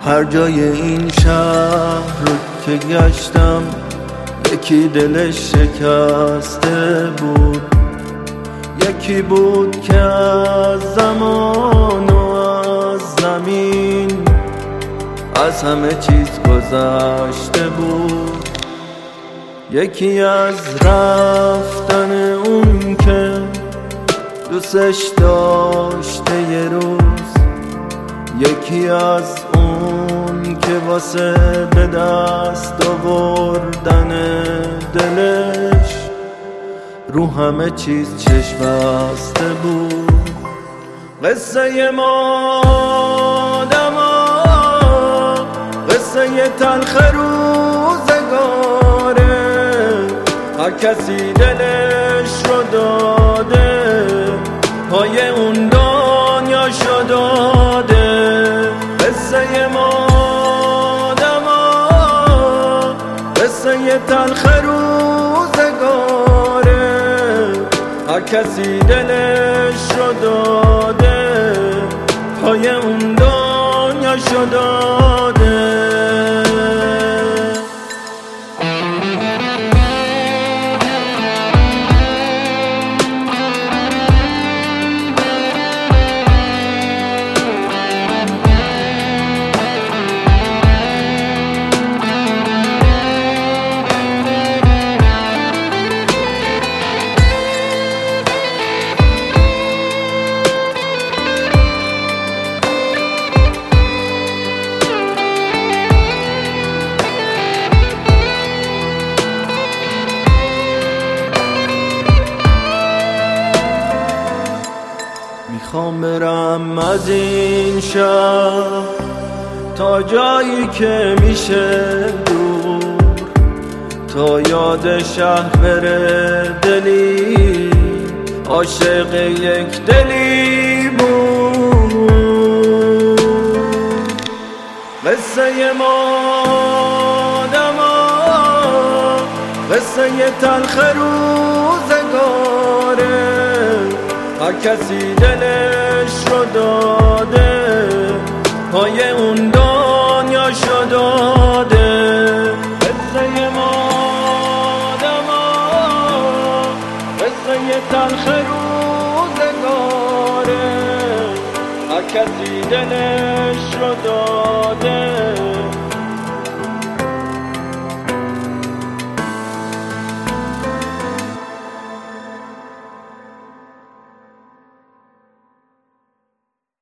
هر جای این شهر رو که گشتم یکی دلش شکسته بود، یکی بود که از زمان و از زمین از همه چیز گذشته بود، یکی از رفتن اون که دوستش داشته یه روز، یکی از اون که واسه به دست آوردن دلش رو همه چیز چشم بسته بود. قصه ما آدما قصه تلخ روزگاره، هر کسی دلش رو داده پای اون دنیا شو داده. قصه ما آدما قصه تلخ روزگاره، هر کسی دلش رو داده پای اون دنیا شو داده. میخوام برم از این شهر تا جایی که میشه دور، تا یاد شهر بره دلی عاشق یک دلی بود. قصه ما آدما قصه تلخ روزگاره، هر کسی دلش رو داده پای اون دنیا شو داده. قصه ما آدما قصه تلخ روزگاره، هر کسی دلش رو داده